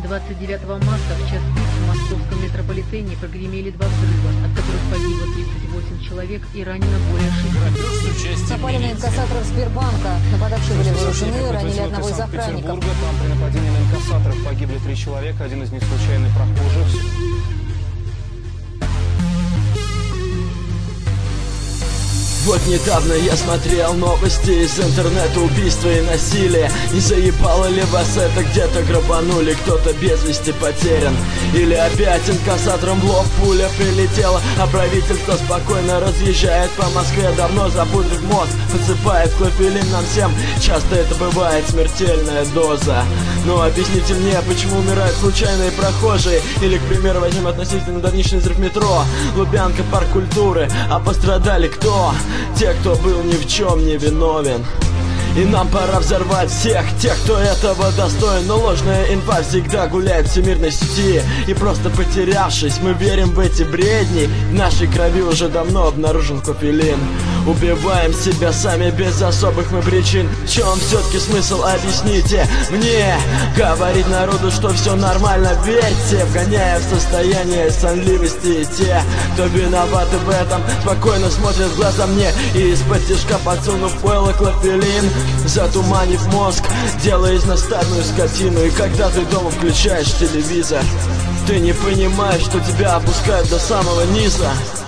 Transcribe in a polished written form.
29 марта в час пик в московском метрополитене прогремели два взрыва, от которых погибло 38 человек и ранено более 6. Напали на инкассаторов Сбербанка. Нападавшие были вооружены, ранили одного из охранников. Там при нападении на инкассаторов погибли 3 человека, один из них случайный прохожий. Вот недавно я смотрел новости из интернета, убийства и насилие. Не заебало ли вас это, где-то грабанули, кто-то без вести потерян? Или опять инкассатором в лоб пуля прилетела, а правительство спокойно разъезжает по Москве, давно запудрив мозг, подсыпает клофелин нам всем. Часто это бывает смертельная доза. Но объясните мне, почему умирают случайные прохожие? Или, к примеру, возьмем относительно давнишний взрыв метро, Лубянка, парк культуры, а пострадали кто? Те, кто был ни в чем не виновен. И нам пора взорвать всех тех, кто этого достоин. Но ложная инфа всегда гуляет в всемирной сети. И просто потерявшись, мы верим в эти бредни. В нашей крови уже давно обнаружен кофеин. Убиваем себя сами без особых мы причин. В чем все-таки смысл, объясните мне? Говорить народу, что все нормально, верьте, вгоняя в состояние сонливости. И те, кто виноваты в этом, спокойно смотрят в глаза мне и из-под тишка подсунув пойло клофелин, затуманив мозг, делая из нас стадную скотину. И когда ты дома включаешь телевизор, ты не понимаешь, что тебя опускают до самого низа.